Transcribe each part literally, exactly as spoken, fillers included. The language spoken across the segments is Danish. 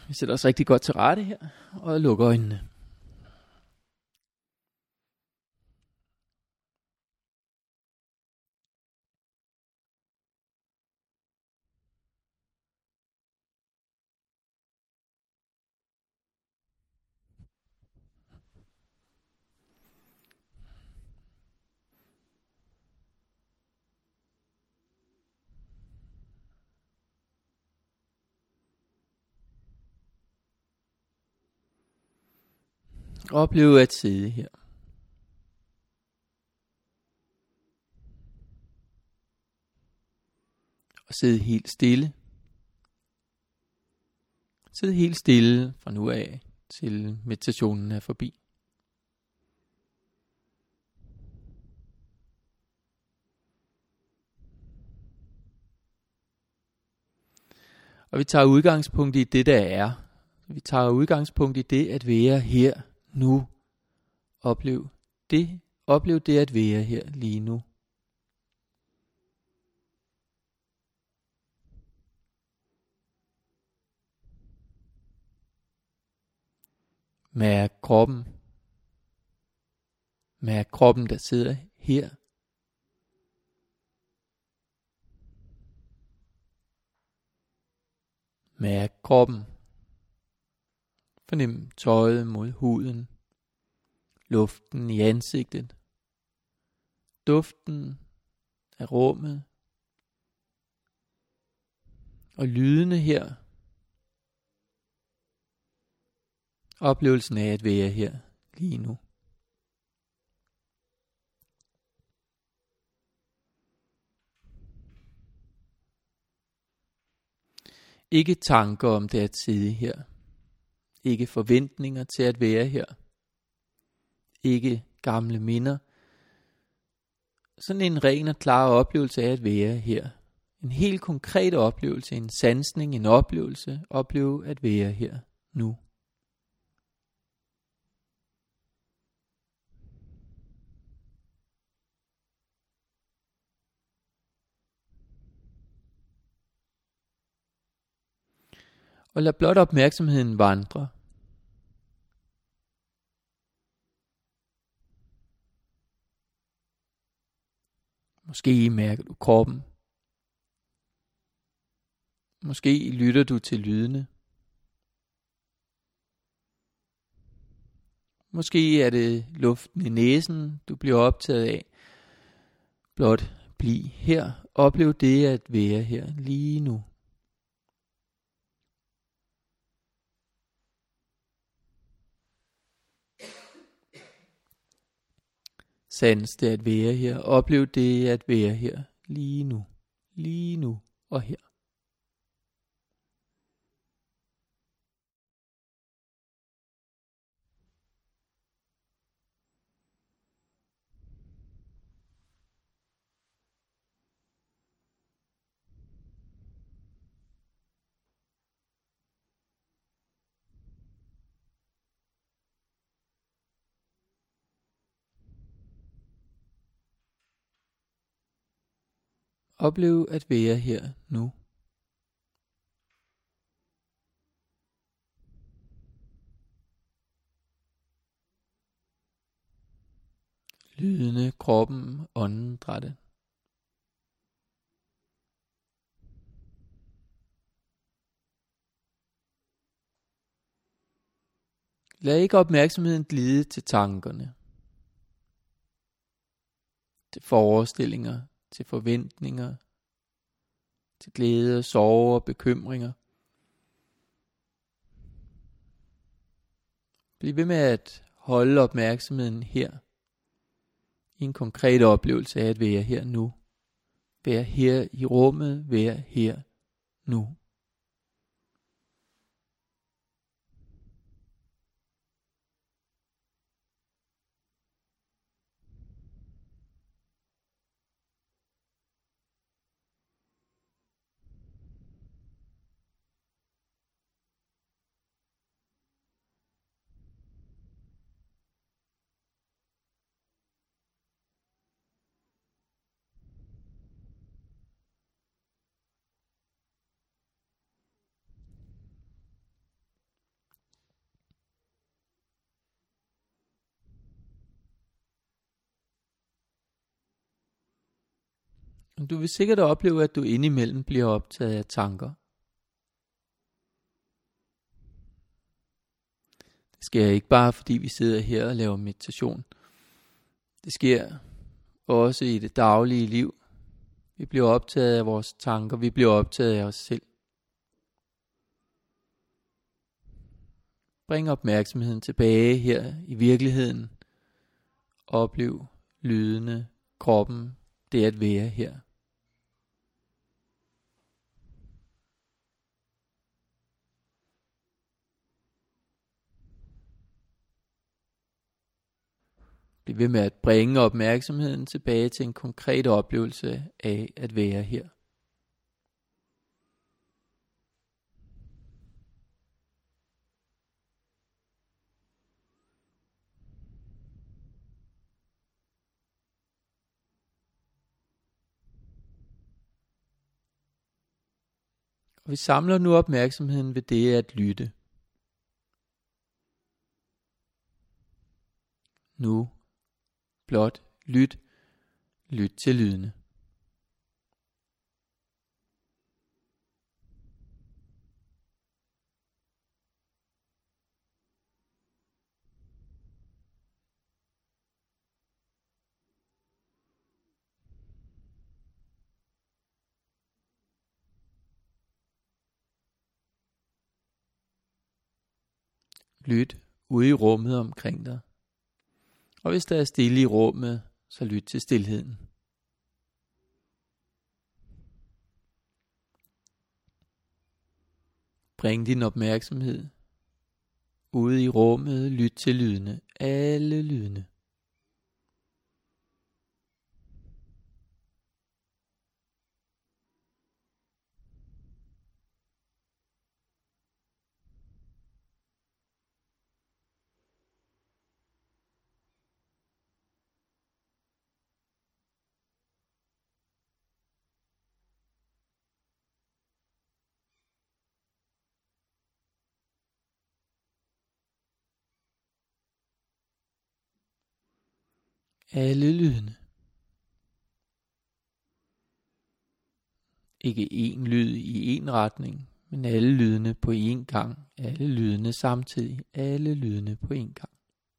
Vi sætter os rigtig godt til rette her, og lukker øjnene. Opleve at sidde her. Og sidde helt stille. Sid helt stille fra nu af, til meditationen er forbi. Og vi tager udgangspunkt i det, der er. Vi tager udgangspunkt i det, at være her nu. Oplev det. Oplev det at være her lige nu. Mærk kroppen. Mærk kroppen, der sidder her. Mærk kroppen. Fornem tøjet mod huden. Luften i ansigtet. Duften af rummet. Og lydene her. Oplevelsen af at være her lige nu. Ikke tanker om det at sidde her. Ikke forventninger til at være her. Ikke gamle minder. Sådan en ren og klar oplevelse af at være her. En helt konkret oplevelse, en sansning, en oplevelse. Opleve at være her nu. Og lad blot opmærksomheden vandre. Måske mærker du kroppen. Måske lytter du til lydene. Måske er det luften i næsen, du bliver optaget af. Blot bliv her. Oplev det at være her lige nu. Sans det at være her. Oplev det at være her lige nu. Lige nu og her. Oplev at være her nu. Lydene, kroppen, åndedrættet. Lad ikke opmærksomheden glide til tankerne, til forestillinger, til forventninger, til glæde, sorger og bekymringer. Bliv ved med at holde opmærksomheden her, i en konkret oplevelse af at være her nu. Være her i rummet, være her nu. Du vil sikkert opleve, at du indimellem bliver optaget af tanker. Det sker ikke bare, fordi vi sidder her og laver meditation. Det sker også i det daglige liv. Vi bliver optaget af vores tanker, vi bliver optaget af os selv. Bring opmærksomheden tilbage her i virkeligheden. Oplev lydene, kroppen, det at være her. Bliv ved med at bringe opmærksomheden tilbage til en konkret oplevelse af at være her. Og vi samler nu opmærksomheden ved det at lytte. Nu blot lyt. Lyt til lydene. Lyt ude i rummet omkring dig. Og hvis der er stille i rummet, så lyt til stilheden. Bring din opmærksomhed ude i rummet, lyt til lydene, alle lydene. Alle lydene. Ikke én lyd i én retning, men alle lydene på én gang. Alle lydene samtidig. Alle lydene på én gang.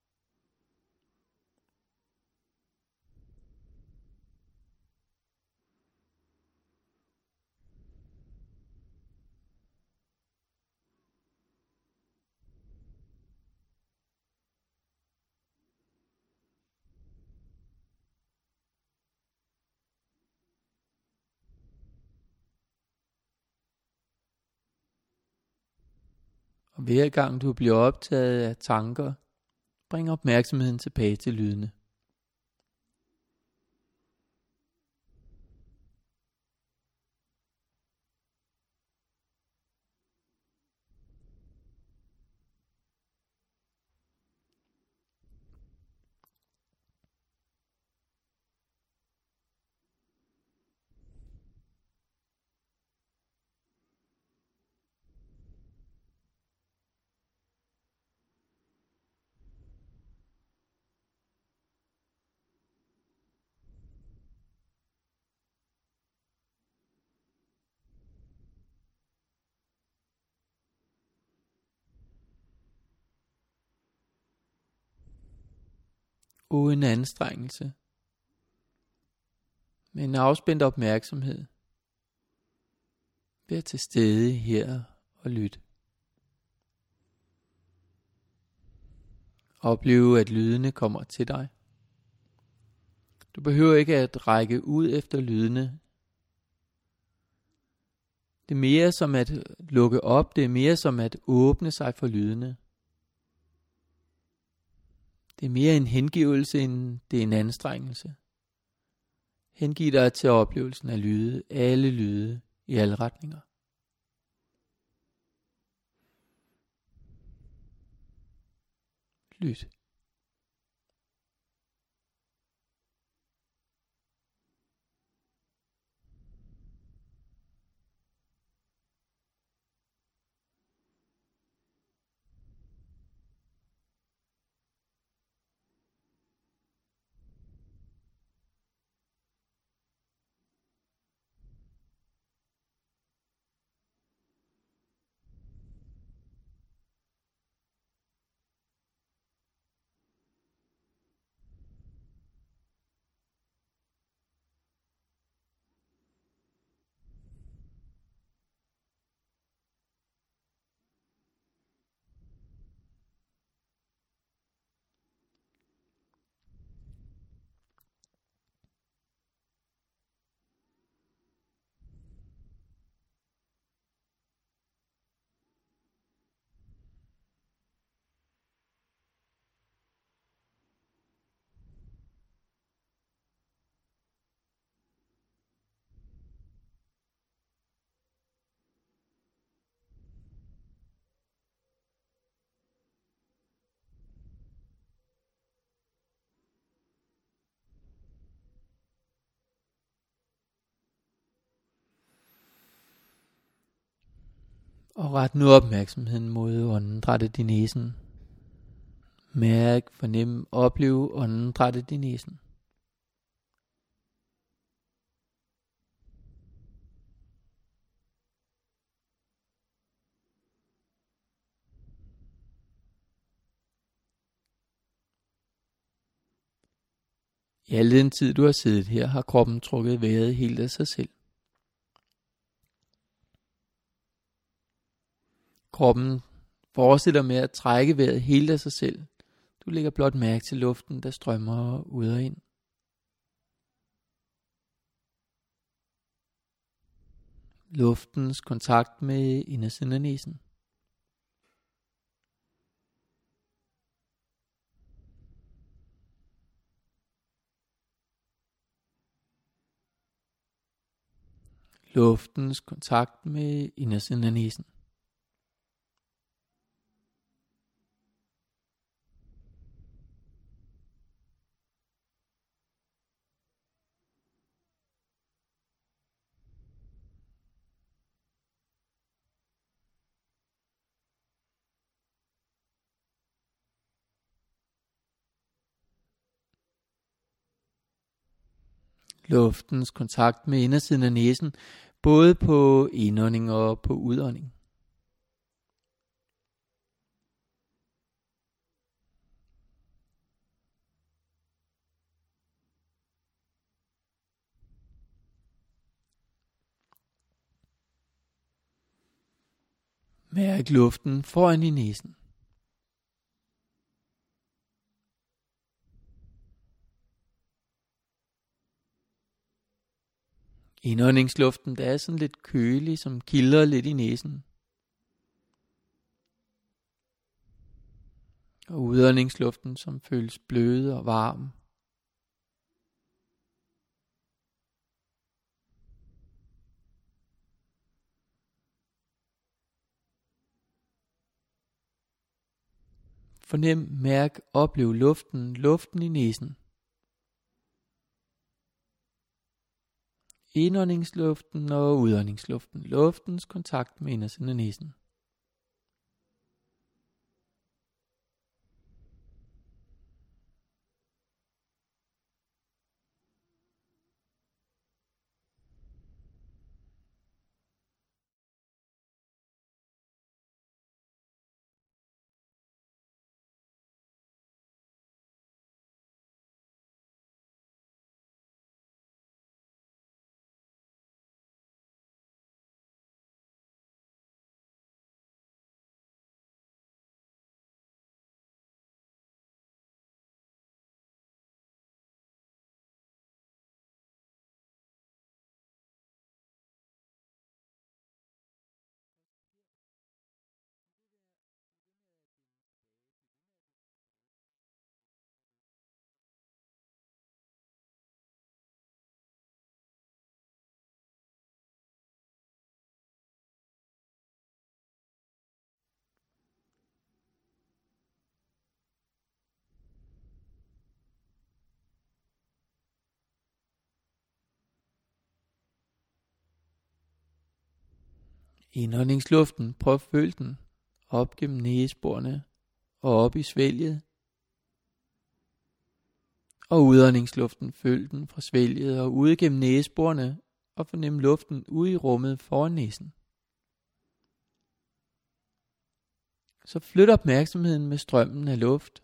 Og hver gang du bliver optaget af tanker, bring opmærksomheden tilbage til lydene. Uden anstrengelse. Med en afspændt opmærksomhed. Vær til stede her og lyt. Oplev, at lydene kommer til dig. Du behøver ikke at række ud efter lydene. Det er mere som at lukke op, det er mere som at åbne sig for lydene. Det er mere en hengivelse, end det er en anstrengelse. Hengiv dig til oplevelsen af lyde, alle lyde i alle retninger. Lyt. Og ret nu opmærksomheden mod åndedrættet i næsen. Mærk, fornem, oplev åndedrættet i næsen. I al den tid du har siddet her, har kroppen trukket vejret helt af sig selv. Kroppen fortsætter med at trække vejret helt af sig selv. Du lægger blot mærke til luften, der strømmer ud og ind. Luftens kontakt med indersiden af næsen. Luftens kontakt med indersiden af næsen. Luftens kontakt med indersiden af næsen, både på indånding og på udånding. Mærk luften foran i næsen. Indåndingsluften, der er sådan lidt kølig, som kilder lidt i næsen. Og udåndingsluften, som føles blød og varm. Fornem, mærk, oplev luften, luften i næsen. Indåndingsluften og udåndingsluften, luftens kontakt med indersiden af næsen. Indåndingsluften, prøv at føle den op gennem næseborene og op i svælget. Og udåndingsluften, følg den fra svælget og ud gennem næseborene og fornem luften ude i rummet foran næsen. Så flyt opmærksomheden med strømmen af luft.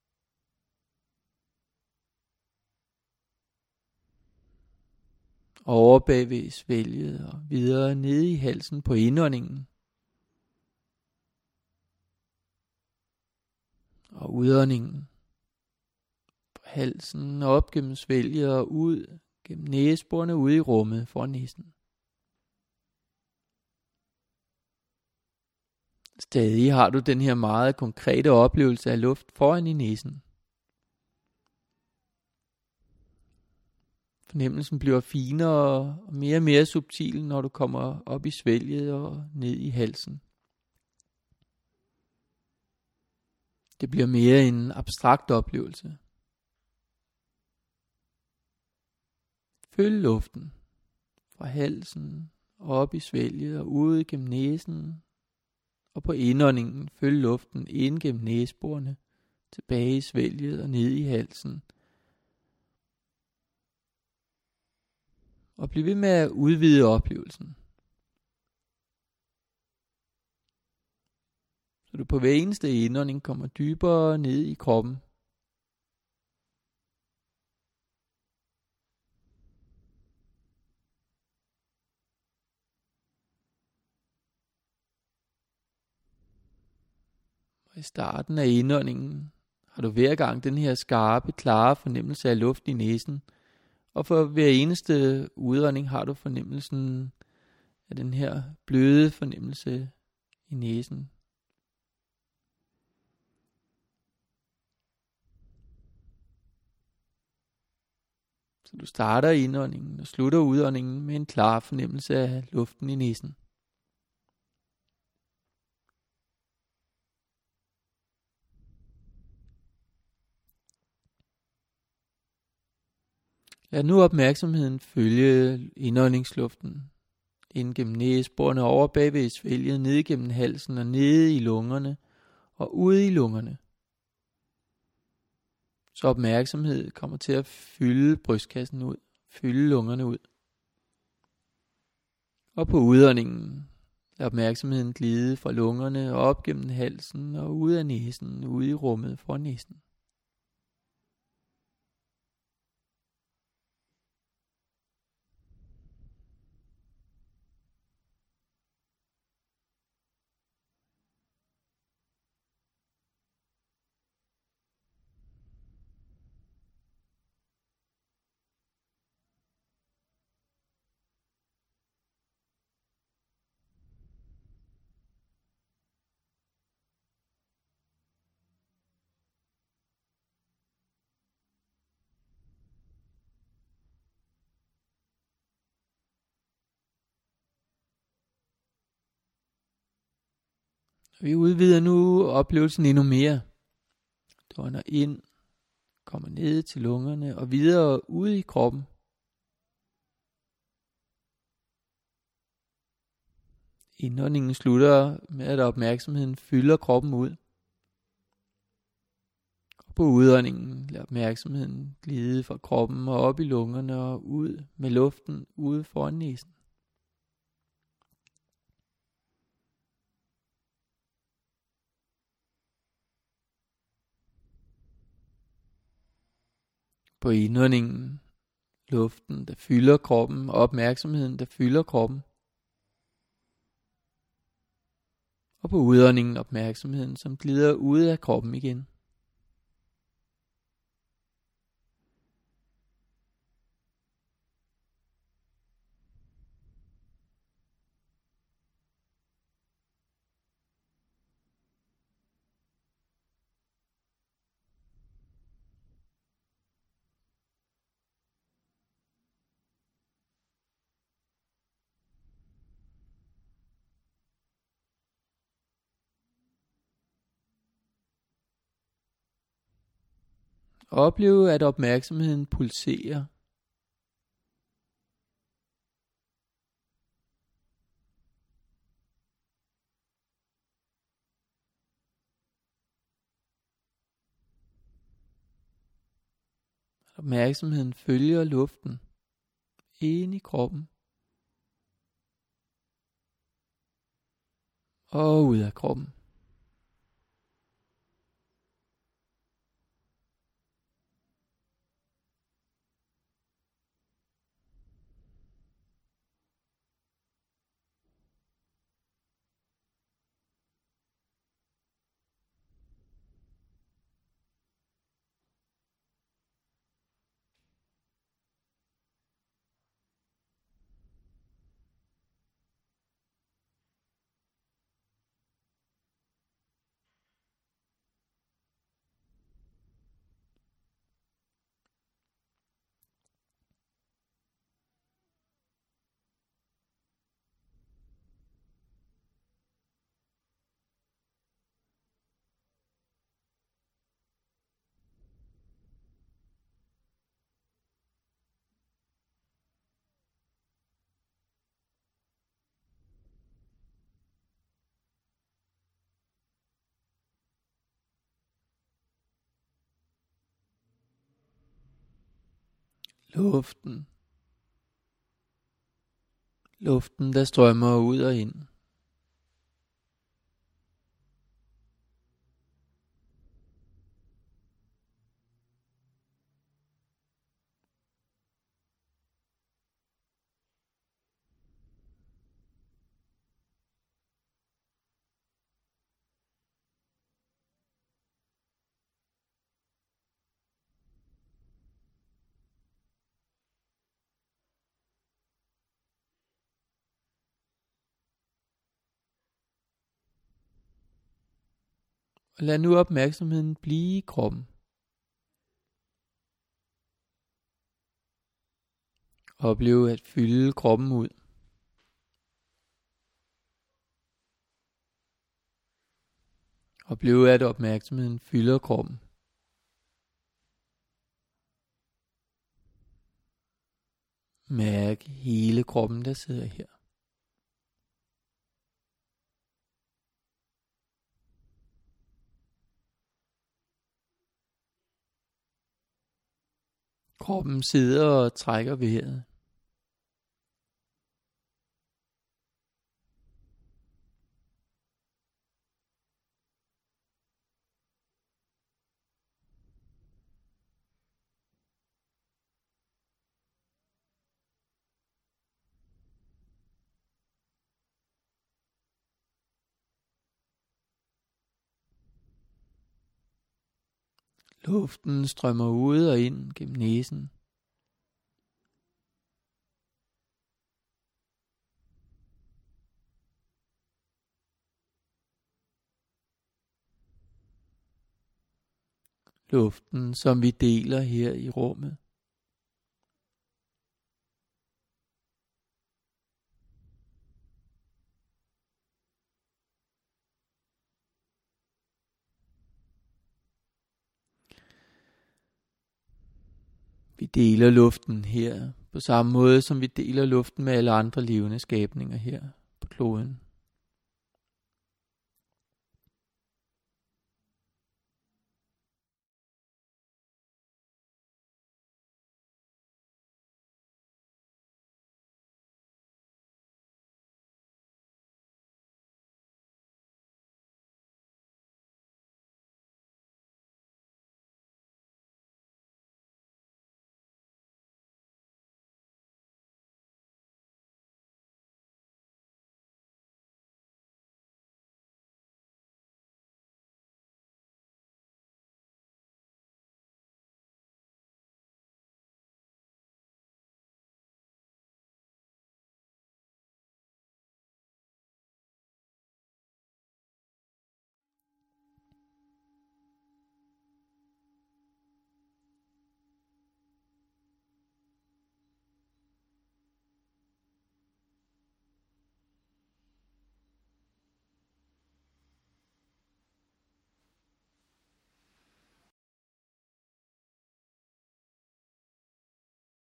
Over bagved svælget og videre ned i halsen på indåndingen. Og udåndingen på halsen og op gennem svælget og ud gennem næseborene ude i rummet foran næsen. Stadig har du den her meget konkrete oplevelse af luft foran i næsen. Fornemmelsen bliver finere og mere og mere subtil, når du kommer op i svælget og ned i halsen. Det bliver mere en abstrakt oplevelse. Følg luften fra halsen op i svælget og ud gennem næsen Og på indåndingen følg luften ind gennem næseborene, tilbage i svælget og ned i halsen. Og bliv ved med at udvide oplevelsen. Så du på hver eneste indånding kommer dybere ned i kroppen. Og i starten af indåndingen har du hver gang den her skarpe, klare fornemmelse af luft i næsen. Og for hver eneste udånding har du fornemmelsen af den her bløde fornemmelse i næsen. Så du starter indåndingen og slutter udåndingen med en klar fornemmelse af luften i næsen. Lad nu opmærksomheden følge indåndingsluften ind gennem næseborene, over bagved i svælget, ned gennem halsen og ned i lungerne og ud i lungerne. Så opmærksomhed kommer til at fylde brystkassen ud, fylde lungerne ud. Og på udåndingen lad opmærksomheden glide fra lungerne og op gennem halsen og ud af næsen, ud i rummet for næsen. Vi udvider nu oplevelsen endnu mere. Du ånder ind, kommer ned til lungerne og videre ud i kroppen. Indåndingen slutter med, at opmærksomheden fylder kroppen ud. Og på udåndingen lader opmærksomheden glide fra kroppen og op i lungerne og ud med luften ude foran næsen. På indåndingen luften, der fylder kroppen, og opmærksomheden, der fylder kroppen. Og på udåndingen opmærksomheden, som glider ud af kroppen igen. Oplev, at opmærksomheden pulserer. Opmærksomheden følger luften ind i kroppen og ud af kroppen. Luften. Luften, der strømmer ud og ind. Og lad nu opmærksomheden blive i kroppen. Oplev at fylde kroppen ud. Oplev at opmærksomheden fylder kroppen. Mærk hele kroppen, der sidder her. Kroppen sidder og trækker vejret. Luften strømmer ud og ind gennem næsen. Luften, som vi deler her i rummet. Vi deler luften her på samme måde, som vi deler luften med alle andre levende skabninger her på kloden.